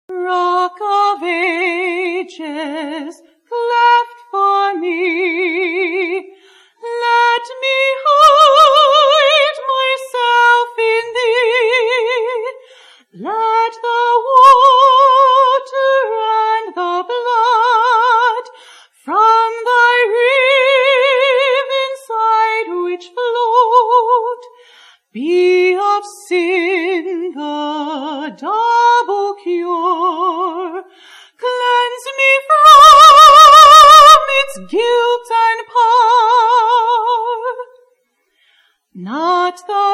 Rock of ages, cleft for me, let me hide myself in thee. Let the water and the blood from thy riven side which flowed be of sin the double cure. Cleanse me from its guilt and power. Not the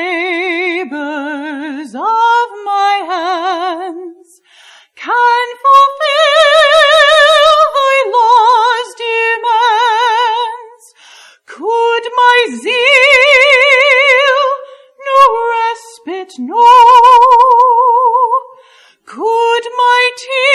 labors of my hands can fulfill thy law's demands. Could my zeal no respite know? Could my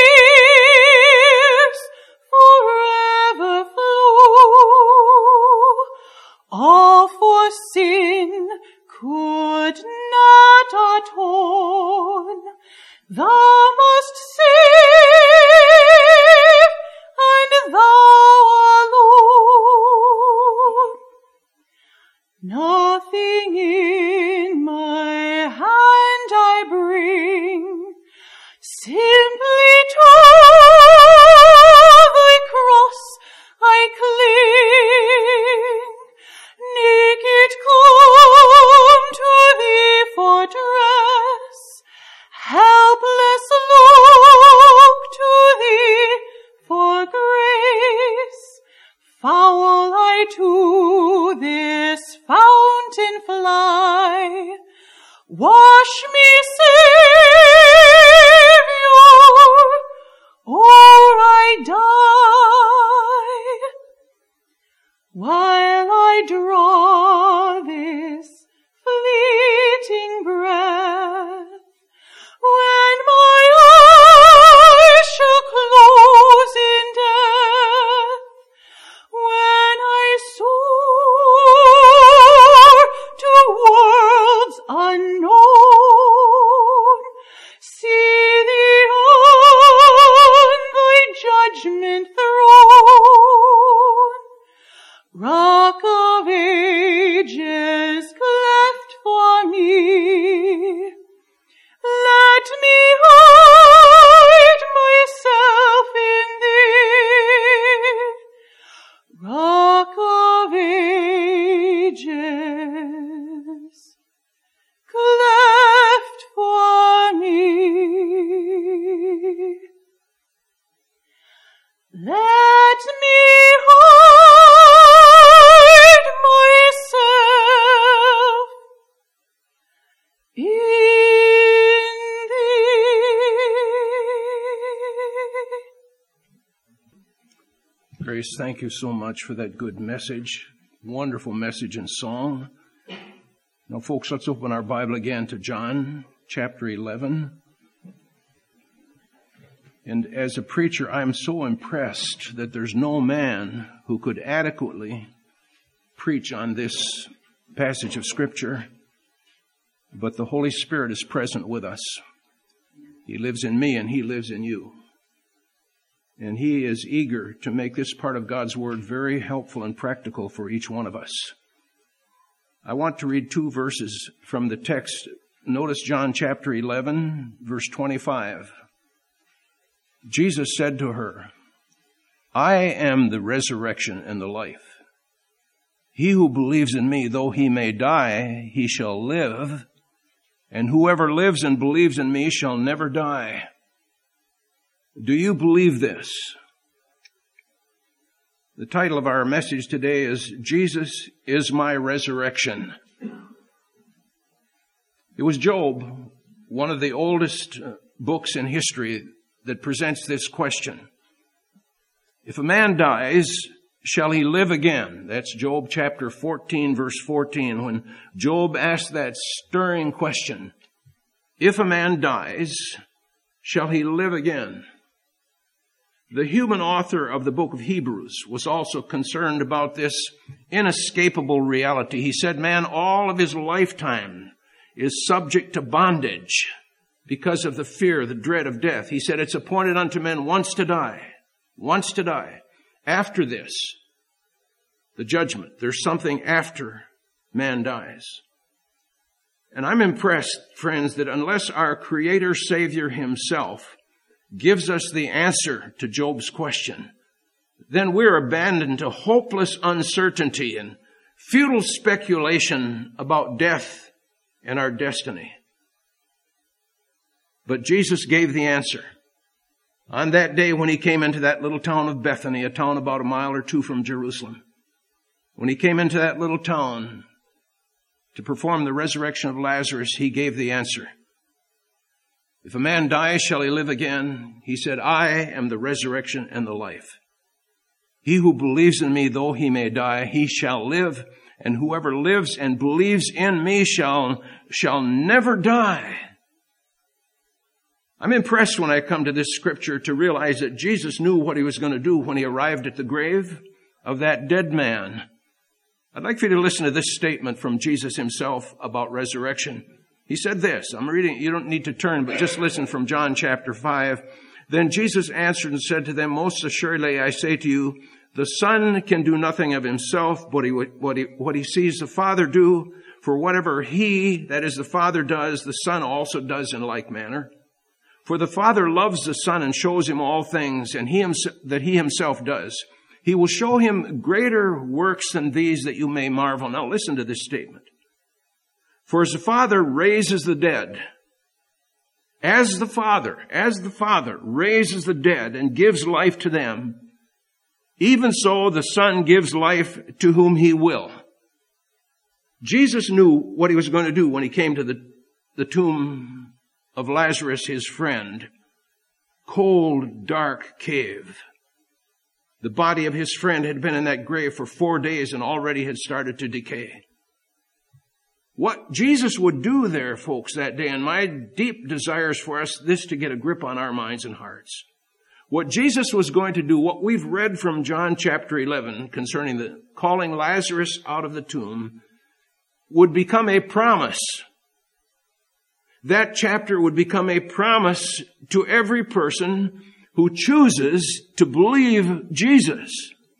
tears forever flow? All for sin could not atone. Thou must save, and thou alone. Nothing in my hand I bring, simply to thy cross I cling. Naked come to thee for dress, helpless look to thee for grace. Foul I to this fountain fly, wash me, Savior, or I die. While I draw this fleeting breath, when my eyes shall close in death, when I soar to worlds unknown, see thee on thy judgment throne. Rock of ages, cleft for me, let me hide myself in thee. Rock of ages, cleft for me. Let me hide myself in thee. Grace, thank you so much for that good message. Wonderful message and song. Now, folks, let's open our Bible again to John chapter 11. And as a preacher, I'm so impressed that there's no man who could adequately preach on this passage of Scripture, but the Holy Spirit is present with us. He lives in me and He lives in you. And He is eager to make this part of God's Word very helpful and practical for each one of us. I want to read 2 verses from the text. Notice John chapter 11, verse 25. Jesus said to her, I am the resurrection and the life. He who believes in me, though he may die, he shall live. And whoever lives and believes in me shall never die. Do you believe this? The title of our message today is Jesus is my resurrection. It was Job, one of the oldest books in history, that presents this question. If a man dies, shall he live again? That's Job chapter 14, verse 14, when Job asked that stirring question. If a man dies, shall he live again? The human author of the book of Hebrews was also concerned about this inescapable reality. He said, man, all of his lifetime is subject to bondage because of the fear, the dread of death. He said, it's appointed unto men once to die. Once to die. After this, the judgment. There's something after man dies. And I'm impressed, friends, that unless our Creator Savior himself gives us the answer to Job's question, then we're abandoned to hopeless uncertainty and futile speculation about death and our destiny. But Jesus gave the answer. On that day when he came into that little town of Bethany, a town about a mile or two from Jerusalem, when he came into that little town to perform the resurrection of Lazarus, he gave the answer. If a man dies, shall he live again? He said, I am the resurrection and the life. He who believes in me, though he may die, he shall live. And whoever lives and believes in me shall never die. I'm impressed when I come to this scripture to realize that Jesus knew what he was going to do when he arrived at the grave of that dead man. I'd like for you to listen to this statement from Jesus himself about resurrection. He said this, I'm reading, you don't need to turn, but just listen from John chapter 5. Then Jesus answered and said to them, most assuredly I say to you, the Son can do nothing of himself, but what he sees the Father do, for whatever he, that is the Father, does, the Son also does in like manner. For the Father loves the Son and shows him all things and that he himself does. He will show him greater works than these that you may marvel. Now listen to this statement. For as the Father raises the dead, as the Father raises the dead and gives life to them, even so the Son gives life to whom he will. Jesus knew what he was going to do when he came to the tomb of Lazarus, his friend. Cold, dark cave. The body of his friend had been in that grave for 4 days and already had started to decay. What Jesus would do there, folks, that day, and my deep desire is for us this to get a grip on our minds and hearts. What Jesus was going to do, what we've read from John chapter 11 concerning the calling Lazarus out of the tomb, would become a promise. That chapter would become a promise to every person who chooses to believe Jesus,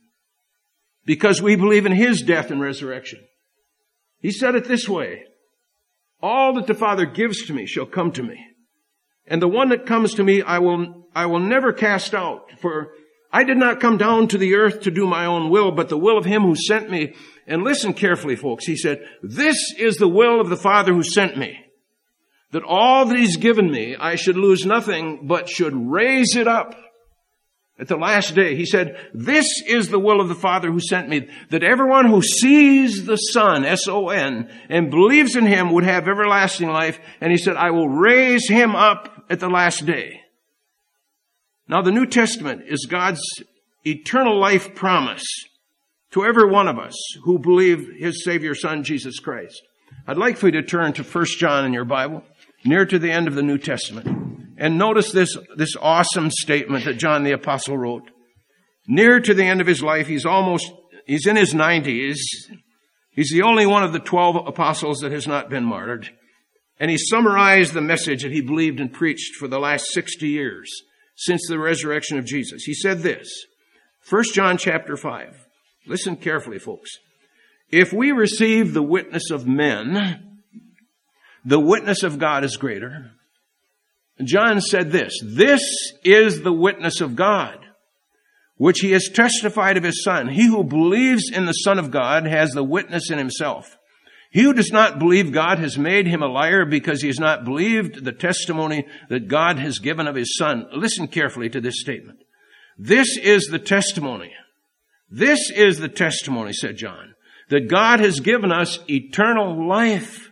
because we believe in his death and resurrection. He said it this way, all that the Father gives to me shall come to me, and the one that comes to me I will never cast out, for I did not come down to the earth to do my own will, but the will of him who sent me. And listen carefully, folks. He said, this is the will of the Father who sent me, that all that he's given me, I should lose nothing, but should raise it up at the last day. He said, this is the will of the Father who sent me, that everyone who sees the Son, S-O-N, and believes in him would have everlasting life. And he said, I will raise him up at the last day. Now, the New Testament is God's eternal life promise to every one of us who believe his Savior, Son, Jesus Christ. I'd like for you to turn to 1 John in your Bible, near to the end of the New Testament. And notice this awesome statement that John the Apostle wrote. Near to the end of his life, he's in his 90s. He's the only one of the 12 apostles that has not been martyred. And he summarized the message that he believed and preached for the last 60 years since the resurrection of Jesus. He said this, 1 John chapter 5. Listen carefully, folks. If we receive the witness of men, the witness of God is greater. John said this is the witness of God, which he has testified of his Son. He who believes in the Son of God has the witness in himself. He who does not believe God has made him a liar, because he has not believed the testimony that God has given of his Son. Listen carefully to this statement. This is the testimony. This is the testimony, said John, that God has given us eternal life.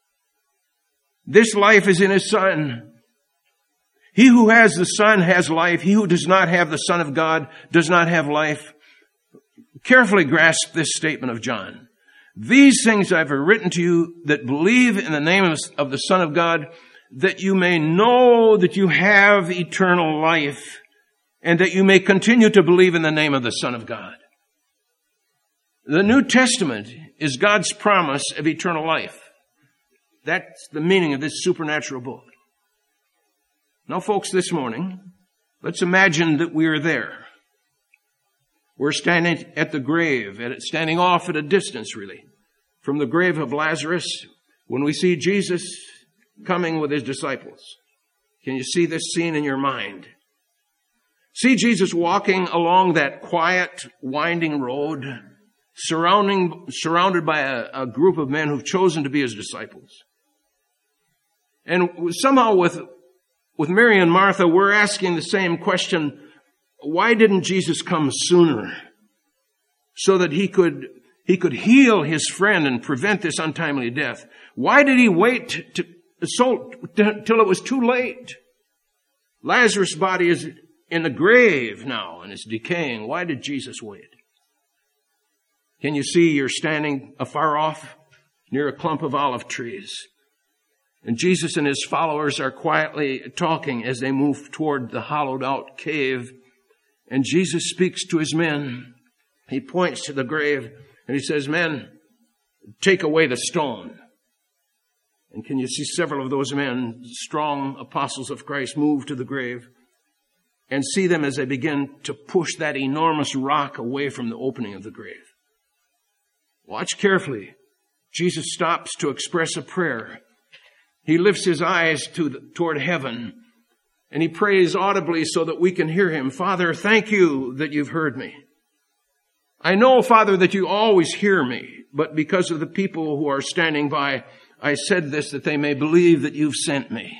This life is in his Son. He who has the Son has life. He who does not have the Son of God does not have life. Carefully grasp this statement of John. These things I have written to you that believe in the name of the Son of God, that you may know that you have eternal life, and that you may continue to believe in the name of the Son of God. The New Testament is God's promise of eternal life. That's the meaning of this supernatural book. Now, folks, this morning, let's imagine that we are there. We're standing at the grave, standing off at a distance, really, from the grave of Lazarus, when we see Jesus coming with his disciples. Can you see this scene in your mind? See Jesus walking along that quiet, winding road, surrounded by a group of men who've chosen to be his disciples. And somehow with Mary and Martha, we're asking the same question: why didn't Jesus come sooner so that he could heal his friend and prevent this untimely death? Why did he wait till it was too late? Lazarus' body is in the grave now and it's decaying. Why did Jesus wait? Can you see you're standing afar off near a clump of olive trees? And Jesus and his followers are quietly talking as they move toward the hollowed out cave. And Jesus speaks to his men. He points to the grave and he says, "Men, take away the stone." And can you see several of those men, strong apostles of Christ, move to the grave and see them as they begin to push that enormous rock away from the opening of the grave. Watch carefully. Jesus stops to express a prayer. He lifts his eyes toward heaven and he prays audibly so that we can hear him. "Father, thank you that you've heard me. I know, Father, that you always hear me, but because of the people who are standing by, I said this that they may believe that you've sent me."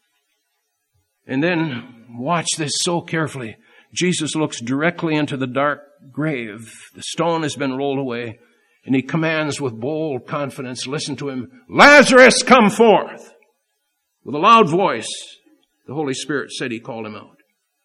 And then, watch this so carefully. Jesus looks directly into the dark grave. The stone has been rolled away, and he commands with bold confidence, listen to him, "Lazarus, come forth!" With a loud voice, the Holy Spirit said he called him out.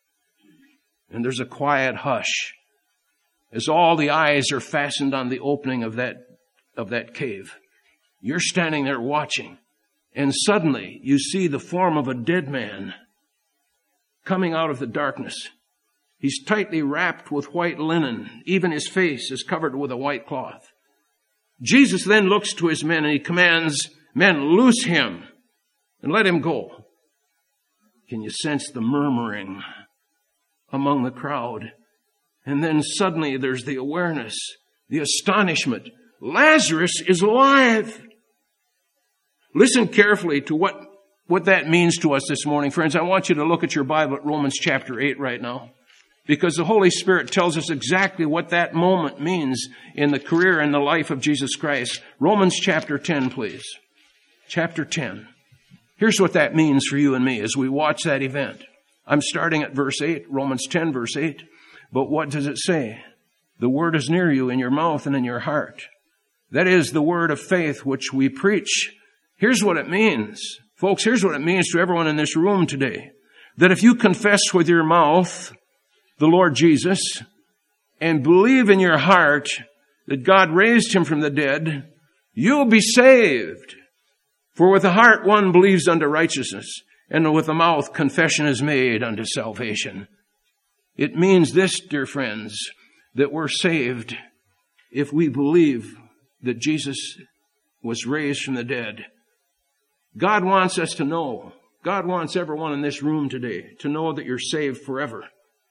And there's a quiet hush as all the eyes are fastened on the opening of that cave. You're standing there watching, and suddenly you see the form of a dead man coming out of the darkness. He's tightly wrapped with white linen. Even his face is covered with a white cloth. Jesus then looks to his men and he commands, "Men, loose him and let him go." Can you sense the murmuring among the crowd? And then suddenly there's the awareness, the astonishment. Lazarus is alive. Listen carefully to what that means to us this morning. Friends, I want you to look at your Bible at Romans chapter 8 right now, because the Holy Spirit tells us exactly what that moment means in the career and the life of Jesus Christ. Romans chapter 10, please. Chapter 10. Here's what that means for you and me as we watch that event. I'm starting at verse 8, Romans 10, verse 8. But what does it say? The word is near you in your mouth and in your heart. That is the word of faith which we preach. Here's what it means. Folks, here's what it means to everyone in this room today. That if you confess with your mouth the Lord Jesus and believe in your heart that God raised him from the dead, you'll be saved. For with the heart one believes unto righteousness, and with the mouth confession is made unto salvation. It means this, dear friends, that we're saved if we believe that Jesus was raised from the dead. God wants us to know. God wants everyone in this room today to know that you're saved forever.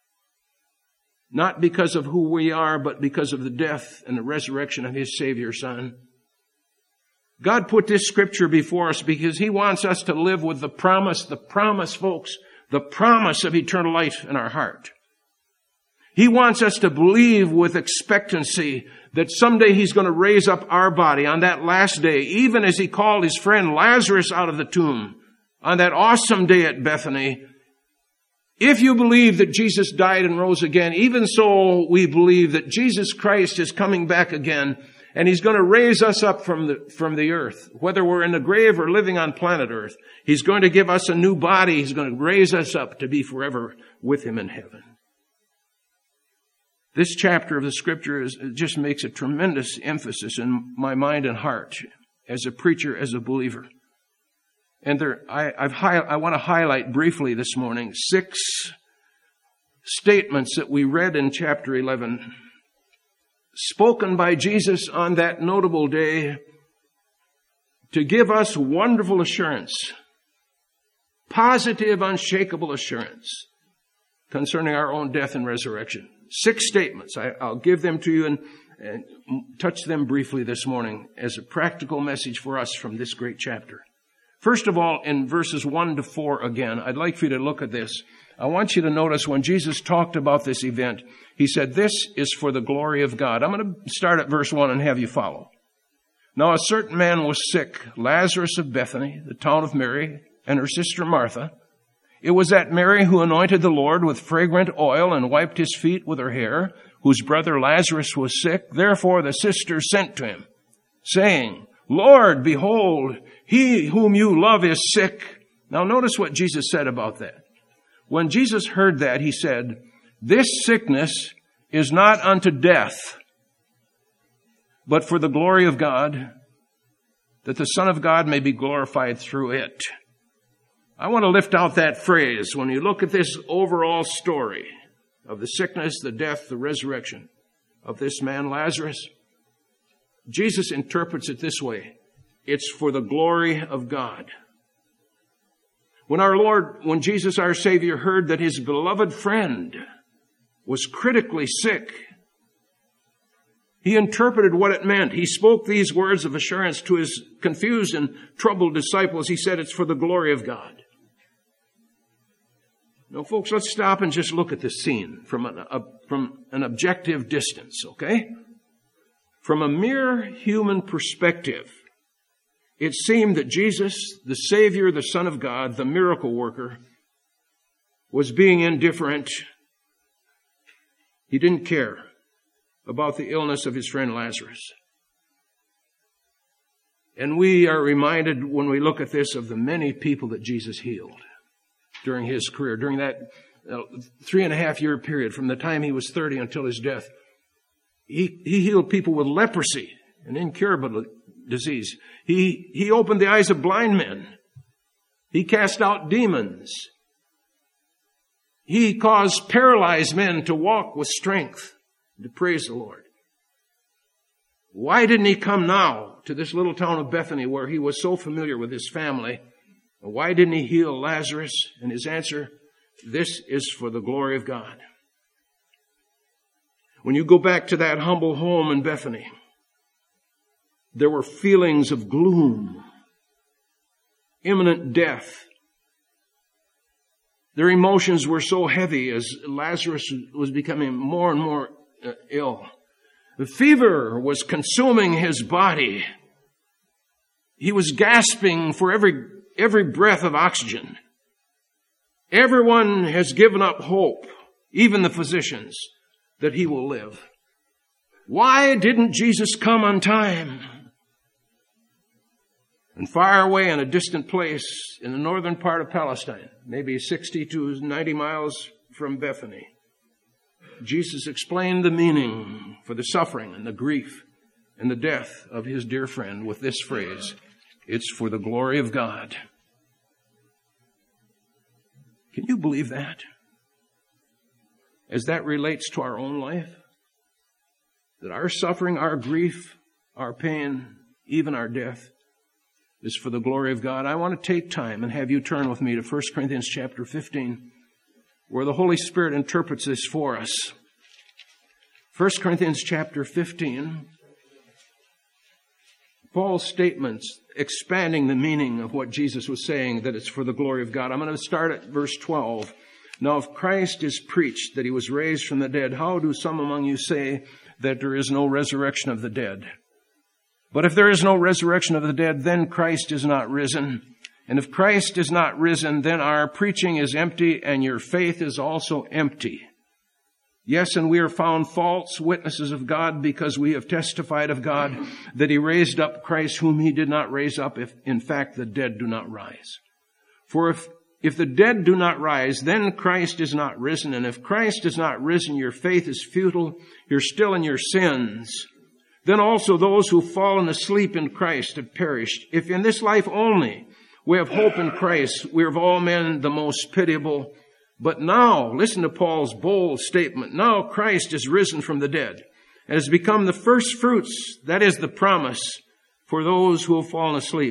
Not because of who we are, but because of the death and the resurrection of his Savior Son. God put this scripture before us because he wants us to live with the promise, folks, the promise of eternal life in our heart. He wants us to believe with expectancy that someday he's going to raise up our body on that last day, even as he called his friend Lazarus out of the tomb on that awesome day at Bethany. If you believe that Jesus died and rose again, even so we believe that Jesus Christ is coming back again, and he's going to raise us up from the earth, whether we're in the grave or living on planet Earth. He's going to give us a new body. He's going to raise us up to be forever with him in heaven. This chapter of the scripture just makes a tremendous emphasis in my mind and heart as a preacher, as a believer. And I want to highlight briefly this morning 6 statements that we read in chapter 11, spoken by Jesus on that notable day to give us wonderful assurance positive, unshakable assurance concerning our own death and resurrection. 6 statements. I'll give them to you and touch them briefly this morning as a practical message for us from this great chapter. First of all, in verses 1 to 4 again, I'd like for you to look at this. I want you to notice when Jesus talked about this event, he said, this is for the glory of God. I'm going to start at verse 1 and have you follow. Now a certain man was sick, Lazarus of Bethany, the town of Mary, and her sister Martha. It was that Mary who anointed the Lord with fragrant oil and wiped his feet with her hair, whose brother Lazarus was sick. Therefore the sisters sent to him, saying, Lord, behold, he whom you love is sick. Now notice what Jesus said about that. When Jesus heard that, he said, this sickness is not unto death, but for the glory of God, that the Son of God may be glorified through it. I want to lift out that phrase when you look at this overall story of the sickness, the death, the resurrection of this man Lazarus. Jesus interprets it this way. It's for the glory of God. When Jesus, our Savior, heard that his beloved friend was critically sick, he interpreted what it meant. He spoke these words of assurance to his confused and troubled disciples. He said, it's for the glory of God. Now, folks, let's stop and just look at this scene from an objective distance, okay? From a mere human perspective, it seemed that Jesus, the Savior, the Son of God, the miracle worker, was being indifferent. He didn't care about the illness of his friend Lazarus. And we are reminded when we look at this of the many people that Jesus healed during his career, during that 3.5-year period from the time he was 30 until his death. He healed people with leprosy, an incurable disease. He opened the eyes of blind men. He cast out demons. He caused paralyzed men to walk with strength, to praise the Lord. Why didn't he come now to this little town of Bethany where he was so familiar with his family? Why didn't he heal Lazarus? And his answer, this is for the glory of God. When you go back to that humble home in Bethany, there were feelings of gloom, imminent death. Their emotions were so heavy as Lazarus was becoming more and more ill. The fever was consuming his body. He was gasping for every breath of oxygen. Everyone has given up hope, even the physicians, that he will live. Why didn't Jesus come on time? And far away in a distant place in the northern part of Palestine, maybe 60 to 90 miles from Bethany, Jesus explained the meaning for the suffering and the grief and the death of his dear friend with this phrase, it's for the glory of God. Can you believe that? As that relates to our own life, that our suffering, our grief, our pain, even our death, is for the glory of God. I want to take time and have you turn with me to 1 Corinthians chapter 15, where the Holy Spirit interprets this for us. 1 Corinthians chapter 15, Paul's statements expanding the meaning of what Jesus was saying, that it's for the glory of God. I'm going to start at verse 12. Now, if Christ is preached that he was raised from the dead, how do some among you say that there is no resurrection of the dead? But if there is no resurrection of the dead, then Christ is not risen. And if Christ is not risen, then our preaching is empty and your faith is also empty. Yes, and we are found false witnesses of God because we have testified of God that he raised up Christ whom he did not raise up if in fact the dead do not rise. For if the dead do not rise, then Christ is not risen. And if Christ is not risen, your faith is futile. You're still in your sins. Then also those who have fallen asleep in Christ have perished. If in this life only we have hope in Christ, we are of all men the most pitiable. But now, listen to Paul's bold statement. Now Christ is risen from the dead and has become the first fruits, that is the promise, for those who have fallen asleep.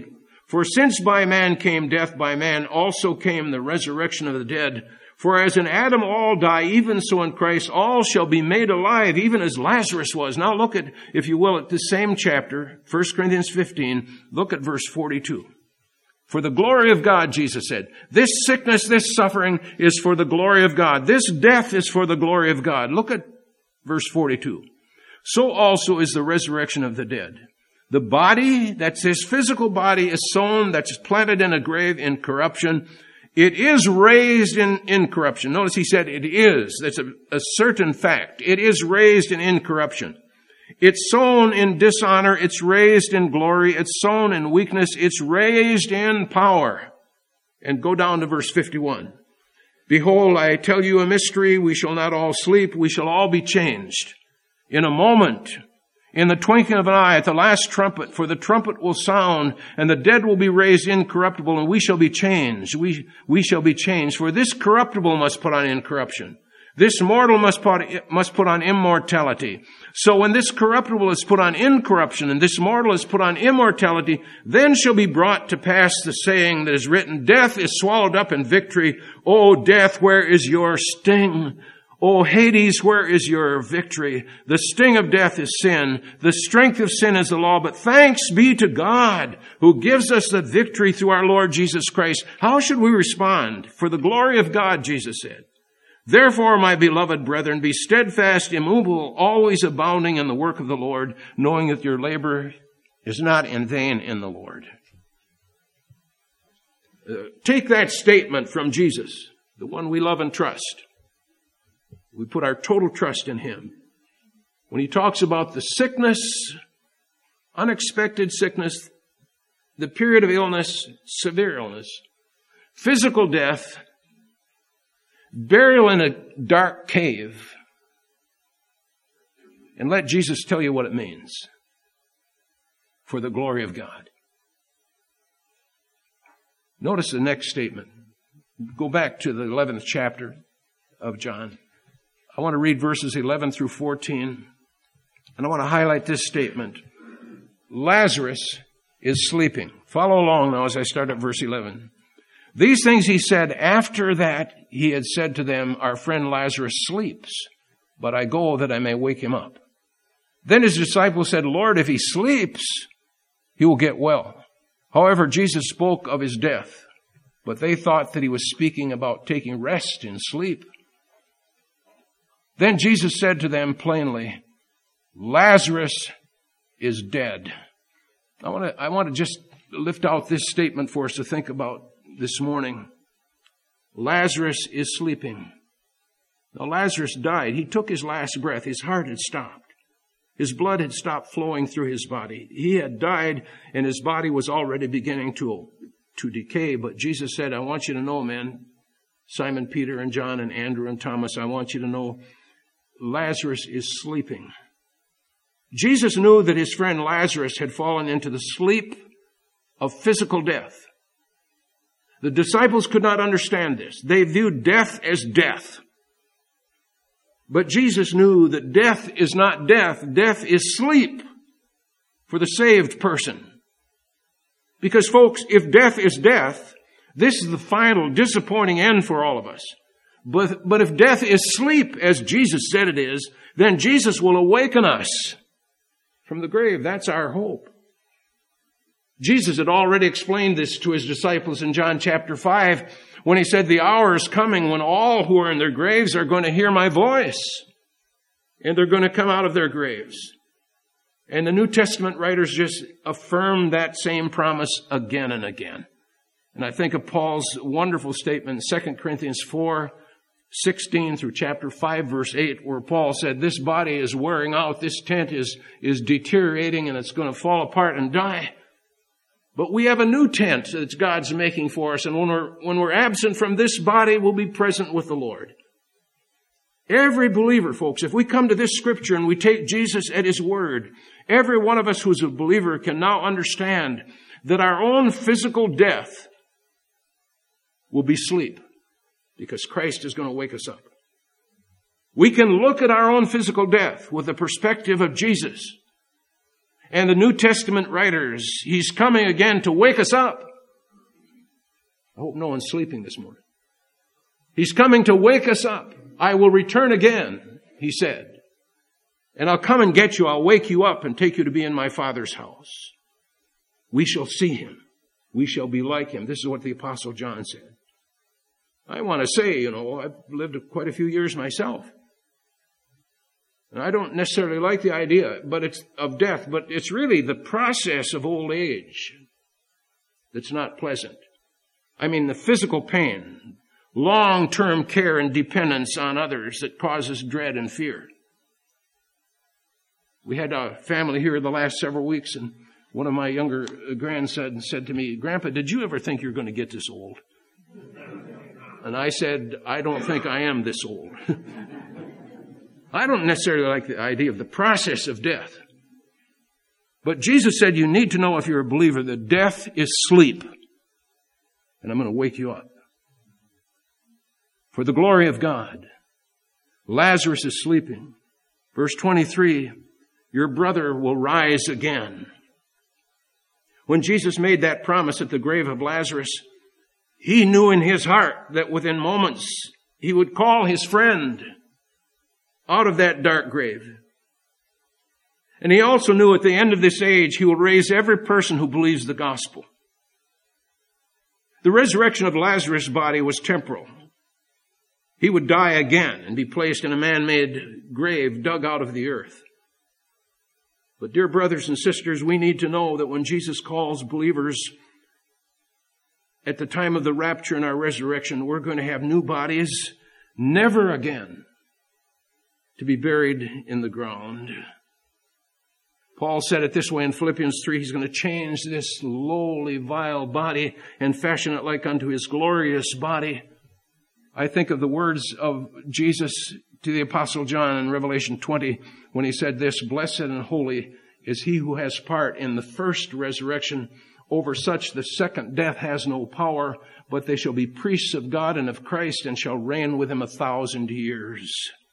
For since by man came death, by man also came the resurrection of the dead. For as in Adam all die, even so in Christ all shall be made alive, even as Lazarus was. Now look at, if you will, at the same chapter, 1 Corinthians 15, look at verse 42. For the glory of God, Jesus said, this sickness, this suffering is for the glory of God. This death is for the glory of God. Look at verse 42. So also is the resurrection of the dead. The body, that's his physical body, is sown, that's planted in a grave in corruption. It is raised in incorruption. Notice he said it is. That's a certain fact. It is raised in incorruption. It's sown in dishonor. It's raised in glory. It's sown in weakness. It's raised in power. And go down to verse 51. Behold, I tell you a mystery. We shall not all sleep. We shall all be changed. In a moment, in the twinkling of an eye, at the last trumpet, for the trumpet will sound, and the dead will be raised incorruptible, and we shall be changed. We shall be changed. For this corruptible must put on incorruption. This mortal must put on immortality. So when this corruptible is put on incorruption, and this mortal is put on immortality, then shall be brought to pass the saying that is written, death is swallowed up in victory. O death, where is your sting? O Hades, where is your victory? The sting of death is sin. The strength of sin is the law. But thanks be to God who gives us the victory through our Lord Jesus Christ. How should we respond? For the glory of God, Jesus said. Therefore, my beloved brethren, be steadfast, immovable, always abounding in the work of the Lord, knowing that your labor is not in vain in the Lord. Take that statement from Jesus, the one we love and trust. We put our total trust in him. When he talks about the sickness, unexpected sickness, the period of illness, severe illness, physical death, burial in a dark cave, and let Jesus tell you what it means. For the glory of God. Notice the next statement. Go back to the 11th chapter of John. I want to read verses 11 through 14, and I want to highlight this statement. Lazarus is sleeping. Follow along now as I start at verse 11. These things he said after that he had said to them, our friend Lazarus sleeps, but I go that I may wake him up. Then his disciples said, Lord, if he sleeps, he will get well. However, Jesus spoke of his death, but they thought that he was speaking about taking rest in sleep. Then Jesus said to them plainly, Lazarus is dead. I want to just lift out this statement for us to think about this morning. Lazarus is sleeping. Now Lazarus died. He took his last breath. His heart had stopped. His blood had stopped flowing through his body. He had died and his body was already beginning to decay. But Jesus said, I want you to know, man, Simon, Peter, and John, and Andrew, and Thomas, I want you to know Lazarus is sleeping. Jesus knew that his friend Lazarus had fallen into the sleep of physical death. The disciples could not understand this. They viewed death as death. But Jesus knew that death is not death. Death is sleep for the saved person. Because folks, if death is death, this is the final disappointing end for all of us. But if death is sleep, as Jesus said it is, then Jesus will awaken us from the grave. That's our hope. Jesus had already explained this to his disciples in John chapter 5 when he said, the hour is coming when all who are in their graves are going to hear my voice and they're going to come out of their graves. And the New Testament writers just affirm that same promise again and again. And I think of Paul's wonderful statement in 2 Corinthians 4:16 through chapter 5, verse 8, where Paul said, this body is wearing out, this tent is deteriorating, and it's going to fall apart and die. But we have a new tent that God's making for us, and when we're absent from this body, we'll be present with the Lord. Every believer, folks, if we come to this scripture and we take Jesus at his word, every one of us who's a believer can now understand that our own physical death will be sleep, because Christ is going to wake us up. We can look at our own physical death with the perspective of Jesus And the New Testament writers, He's coming again to wake us up. I hope no one's sleeping this morning. He's coming to wake us up. I will return again, He said. And I'll come and get you. I'll wake you up and take you to be in my Father's house. We shall see Him. We shall be like Him. This is what the Apostle John said. I want to say, I've lived quite a few years myself. And I don't necessarily like the idea of death, but it's really the process of old age that's not pleasant. I mean, the physical pain, long-term care and dependence on others that causes dread and fear. We had a family here the last several weeks, and one of my younger grandsons said to me, "Grandpa, did you ever think you were going to get this old?" And I said, "I don't think I am this old." I don't necessarily like the idea of the process of death. But Jesus said you need to know, if you're a believer, that death is sleep. And I'm going to wake you up. For the glory of God. Lazarus is sleeping. Verse 23, your brother will rise again. When Jesus made that promise at the grave of Lazarus, He knew in His heart that within moments He would call His friend out of that dark grave. And He also knew at the end of this age, He will raise every person who believes the gospel. The resurrection of Lazarus' body was temporal. He would die again and be placed in a man-made grave dug out of the earth. But dear brothers and sisters, we need to know that when Jesus calls believers at the time of the rapture and our resurrection, we're going to have new bodies, never again to be buried in the ground. Paul said it this way in Philippians 3, He's going to change this lowly, vile body and fashion it like unto His glorious body. I think of the words of Jesus to the Apostle John in Revelation 20 when he said this, "Blessed and holy is he who has part in the first resurrection. Over such the second death has no power, but they shall be priests of God and of Christ and shall reign with Him 1,000 years."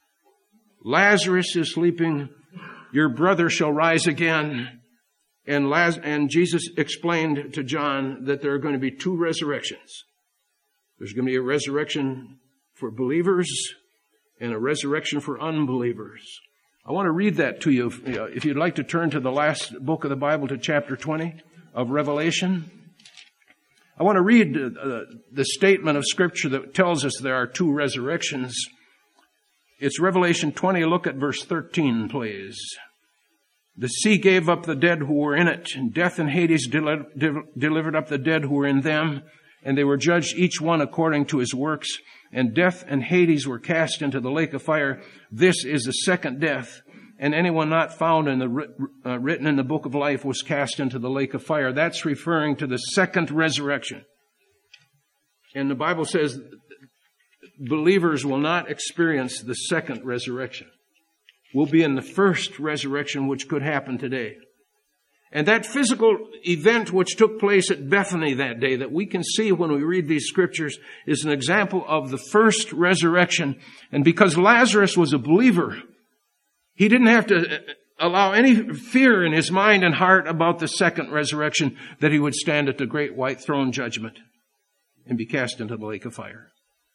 Lazarus is sleeping. Your brother shall rise again. And Jesus explained to John that there are going to be two resurrections. There's going to be a resurrection for believers and a resurrection for unbelievers. I want to read that to you. If you'd like to turn to the last book of the Bible, to chapter 20 of Revelation. I want to read the statement of Scripture that tells us there are two resurrections. It's Revelation 20. Look at verse 13, please. The sea gave up the dead who were in it, and death and Hades delivered up the dead who were in them, and they were judged each one according to his works, and death and Hades were cast into the lake of fire. This is the second death, and anyone not found in written in the book of life was cast into the lake of fire. That's referring to the second resurrection. And the Bible says believers will not experience the second resurrection. We'll be in the first resurrection, which could happen today. And that physical event which took place at Bethany that day that we can see when we read these scriptures is an example of the first resurrection. And because Lazarus was a believer, he didn't have to allow any fear in his mind and heart about the second resurrection, that he would stand at the great white throne judgment and be cast into the lake of fire.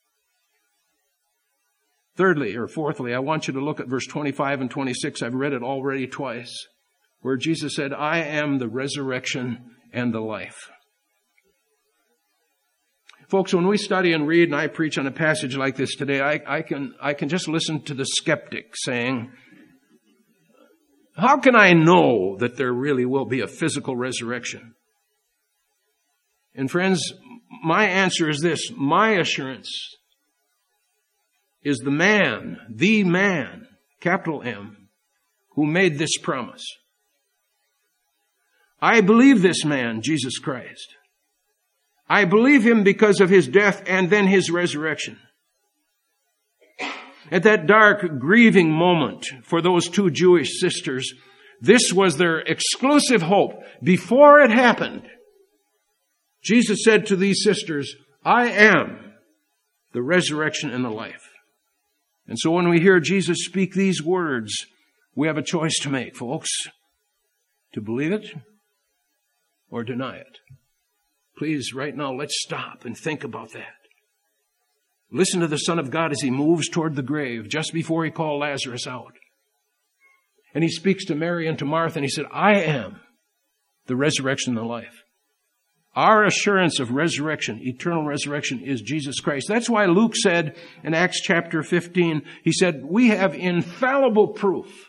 Thirdly, or fourthly, I want you to look at verse 25 and 26. I've read it already twice, where Jesus said, "I am the resurrection and the life." Folks, when we study and read, and I preach on a passage like this today, I can just listen to the skeptic saying, how can I know that there really will be a physical resurrection? And friends, my answer is this. My assurance is the man, capital M, who made this promise. I believe this man, Jesus Christ. I believe Him because of His death and then His resurrection. At that dark, grieving moment for those two Jewish sisters, this was their exclusive hope. Before it happened, Jesus said to these sisters, "I am the resurrection and the life." And so when we hear Jesus speak these words, we have a choice to make, folks. to believe it or deny it. Please, right now, let's stop and think about that. Listen to the Son of God as he moves toward the grave just before he called Lazarus out. And he speaks to Mary and to Martha, and he said, I am the resurrection and the life. Our assurance of resurrection, eternal resurrection, is Jesus Christ. That's why Luke said in Acts chapter 15, he said, we have infallible proof.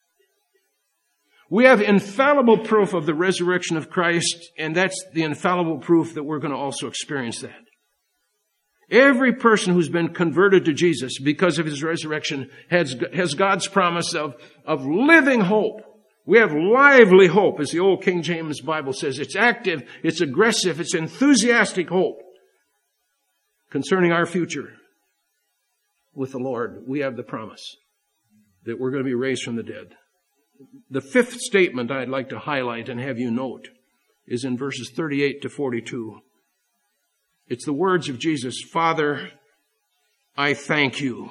We have infallible proof of the resurrection of Christ, and that's the infallible proof that we're going to also experience that. Every person who's been converted to Jesus because of his resurrection has God's promise of living hope. We have lively hope, as the old King James Bible says. It's active, it's aggressive, it's enthusiastic hope concerning our future with the Lord. We have the promise that we're going to be raised from the dead. The fifth statement I'd like to highlight and have you note is in verses 38 to 42. It's the words of Jesus, Father, I thank you.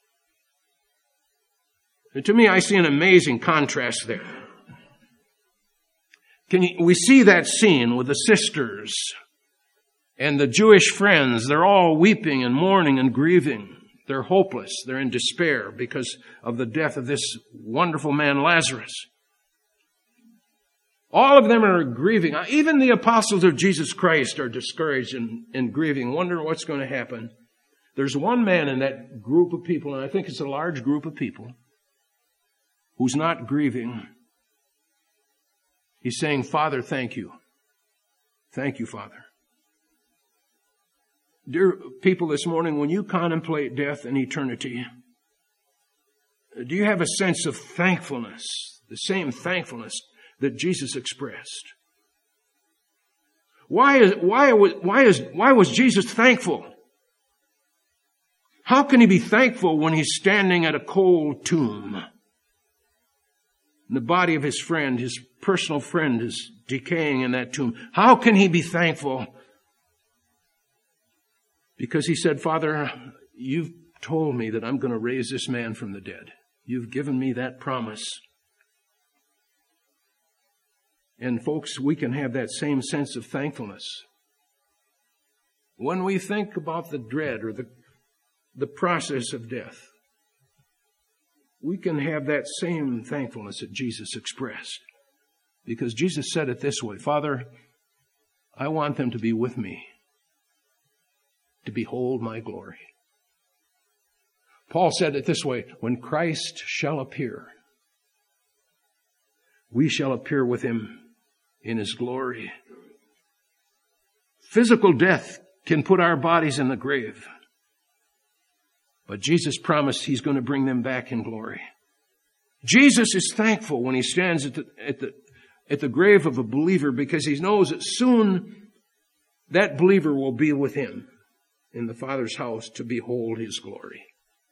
And to me, I see an amazing contrast there. We see that scene with the sisters and the Jewish friends. They're all weeping and mourning and grieving. They're hopeless. They're in despair because of the death of this wonderful man, Lazarus. All of them are grieving. Even the apostles of Jesus Christ are discouraged and grieving, wondering what's going to happen. There's one man in that group of people, and I think it's a large group of people, who's not grieving. He's saying, Father, thank you. Thank you, Father. Dear people, this morning, when you contemplate death and eternity, do you have a sense of thankfulness, the same thankfulness that Jesus expressed? Why was Jesus thankful? How can he be thankful when he's standing at a cold tomb? And the body of his friend, his personal friend, is decaying in that tomb. How can he be thankful? Because he said, Father, you've told me that I'm going to raise this man from the dead. You've given me that promise. And folks, we can have that same sense of thankfulness. When we think about the dread or the process of death, we can have that same thankfulness that Jesus expressed. Because Jesus said it this way, Father, I want them to be with me, to behold my glory. Paul said it this way, when Christ shall appear, we shall appear with him in his glory. Physical death can put our bodies in the grave. But Jesus promised he's going to bring them back in glory. Jesus is thankful when he stands at the grave of a believer because he knows that soon that believer will be with him in the Father's house to behold his glory.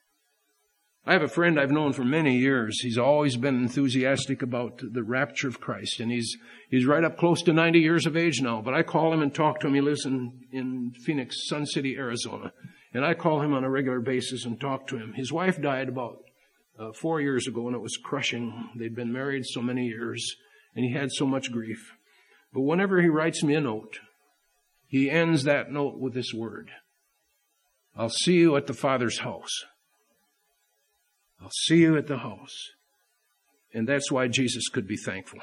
I have a friend I've known for many years. He's always been enthusiastic about the rapture of Christ, and he's right up close to 90 years of age now. But I call him and talk to him. He lives in Phoenix, Sun City, Arizona. And I call him on a regular basis and talk to him. His wife died about 4 years ago, and it was crushing. They'd been married so many years, and he had so much grief. But whenever he writes me a note, he ends that note with this word. I'll see you at the Father's house. I'll see you at the house. And that's why Jesus could be thankful.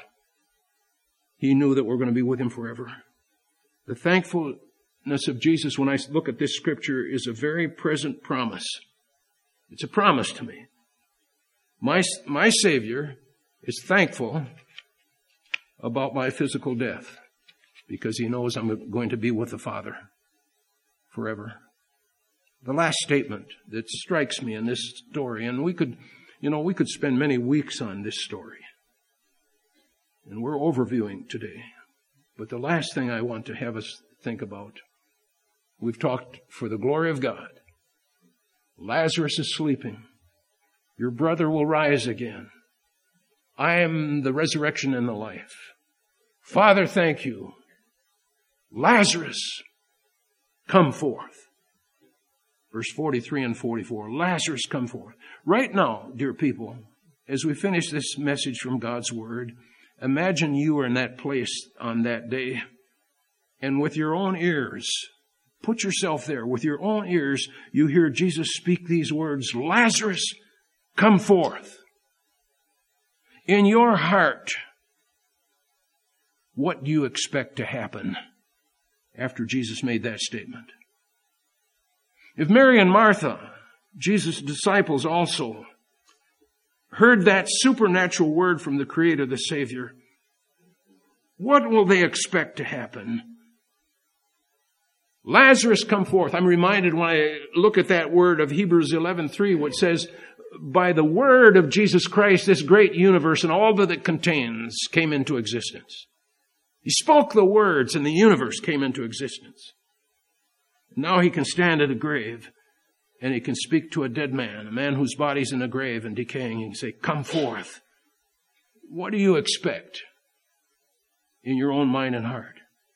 He knew that we're going to be with him forever. The thankfulness of Jesus, when I look at this scripture, is a very present promise. It's a promise to me. My Savior is thankful about my physical death because he knows I'm going to be with the Father forever. The last statement that strikes me in this story, and we could spend many weeks on this story, and we're overviewing today. But the last thing I want to have us think about, we've talked for the glory of God. Lazarus is sleeping. Your brother will rise again. I am the resurrection and the life. Father, thank you. Lazarus, come forth. Verse 43 and 44, Lazarus, come forth. Right now, dear people, as we finish this message from God's Word, Imagine you were in that place on that day, and with your own ears, put yourself there, with your own ears, you hear Jesus speak these words, Lazarus, come forth. In your heart, what do you expect to happen after Jesus made that statement? If Mary and Martha, Jesus' disciples also, heard that supernatural word from the Creator, the Savior, what will they expect to happen? Lazarus, come forth. I'm reminded when I look at that word of Hebrews 11:3, which says, by the word of Jesus Christ, this great universe and all that it contains came into existence. He spoke the words and the universe came into existence. Now he can stand at a grave and he can speak to a dead man, a man whose body's in a grave and decaying. He can say, come forth. What do you expect in your own mind and heart?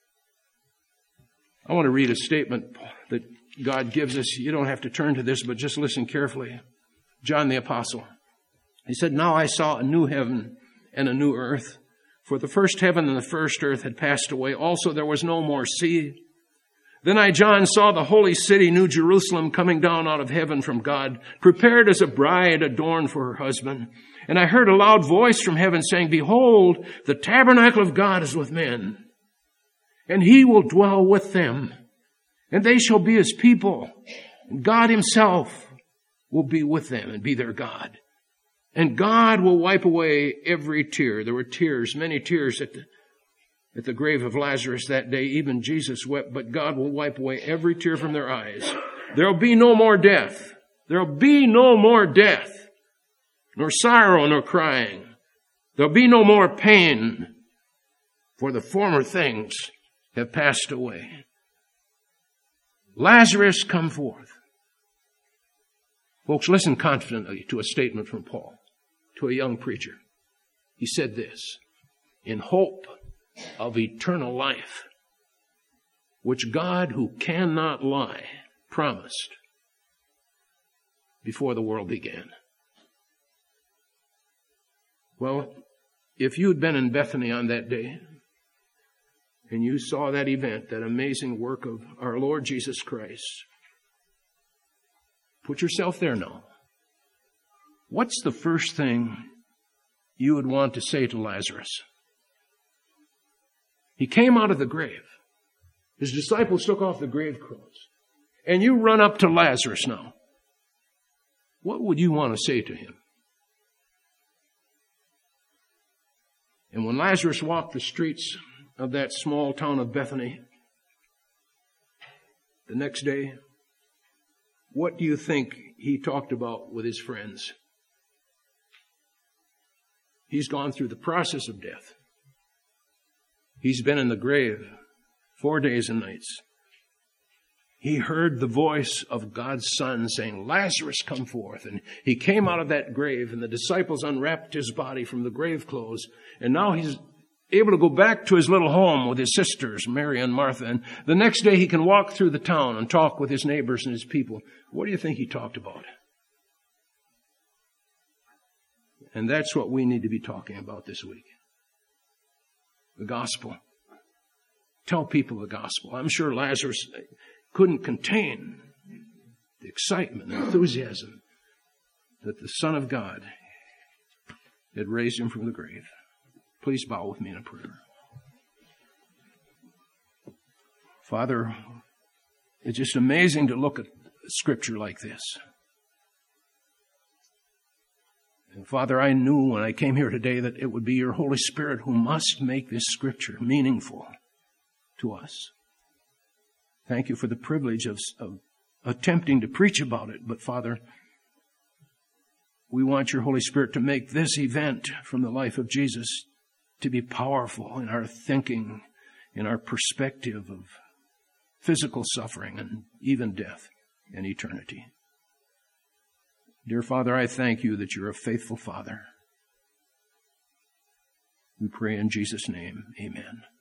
I want to read a statement that God gives us. You don't have to turn to this, but just listen carefully. John the Apostle. He said, now I saw a new heaven and a new earth. For the first heaven and the first earth had passed away. Also there was no more sea. Then I, John, saw the holy city, New Jerusalem, coming down out of heaven from God, prepared as a bride adorned for her husband. And I heard a loud voice from heaven saying, behold, the tabernacle of God is with men, and he will dwell with them, and they shall be his people, and God himself will be with them and be their God. And God will wipe away every tear. There were tears, many tears at the grave of Lazarus that day. Even Jesus wept, but God will wipe away every tear from their eyes. There will be no more death. There will be no more death, nor sorrow, nor crying. There will be no more pain, for the former things have passed away. Lazarus, come forth. Folks, listen confidently to a statement from Paul to a young preacher. He said this, in hope of eternal life, which God, who cannot lie, promised before the world began. Well, if you had been in Bethany on that day, and you saw that event, that amazing work of our Lord Jesus Christ, put yourself there now. What's the first thing you would want to say to Lazarus? He came out of the grave. His disciples took off the grave clothes. And you run up to Lazarus now. What would you want to say to him? And when Lazarus walked the streets of that small town of Bethany the next day, what do you think he talked about with his friends? He's gone through the process of death. He's been in the grave 4 days and nights. He heard the voice of God's Son saying, Lazarus, come forth. And he came out of that grave, and the disciples unwrapped his body from the grave clothes. And now he's able to go back to his little home with his sisters, Mary and Martha. And the next day he can walk through the town and talk with his neighbors and his people. What do you think he talked about? And that's what we need to be talking about this week. The gospel. Tell people the gospel. I'm sure Lazarus couldn't contain the excitement and enthusiasm that the Son of God had raised him from the grave. Please bow with me in a prayer. Father, it's just amazing to look at Scripture like this. And Father, I knew when I came here today that it would be your Holy Spirit who must make this Scripture meaningful to us. Thank you for the privilege of attempting to preach about it. But Father, we want your Holy Spirit to make this event from the life of Jesus to be powerful in our thinking, in our perspective of physical suffering and even death and eternity. Dear Father, I thank you that you're a faithful Father. We pray in Jesus' name, amen.